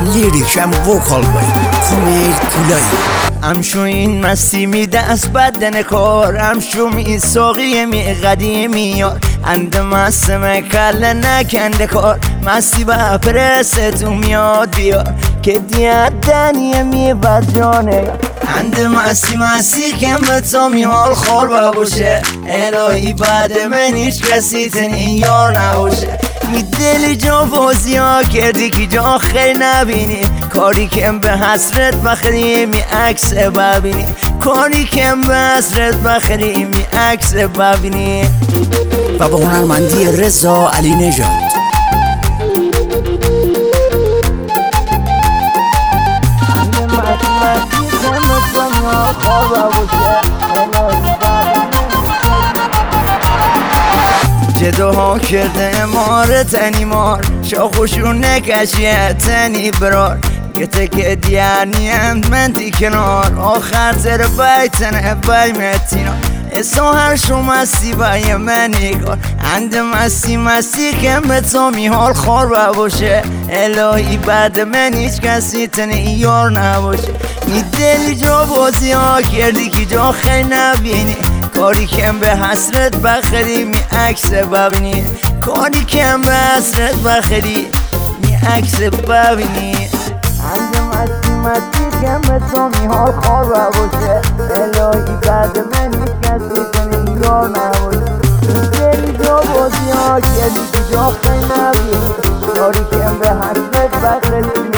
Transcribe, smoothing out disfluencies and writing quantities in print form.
lyric and vocal by Kumail Kulay. امشو این مستی می دست بدن کار امشو می ساقی می قدیمی یار اند مست مکل نکنده کار مستی با پرسه تو میاد بیار که دیت دنیه می بد جانه اند مستی کم به تو می حال خور باشه الهی بعد من هیچ کسی تنی یار نباشه می دلی جا بازی ها کردی که جا خیلی نبینی کاری کم به حسرت بخری می عکس ببینی کاری کم به حسرت بخری می عکس ببینی. و با هنرمندی رضا علی نژاد. جدوها کرده مار تنی مار شاخوشون نکشیه تنی برار گته که دیانی اند من تی کنار آخر تر بیتنه بای متینا اسو هر شو مستی بای من نگار اند مستی که به تو میحال خور باشه الهی بعد من هیچ کسی تنه یار نباشه می دلی جا بازی ها کردی که جا خیلی نبینی کاری کم به حسرت بخری می عکس ببینی کاری کم به حسرت بخری می عکس ببینی مستی کم به تو میحال خور باشه الهی بعد من هیچ کسی تنه یار نباشه می دلی جا بازی ها کردی که جا خیلی نبینی کاری کم به حسرت بخری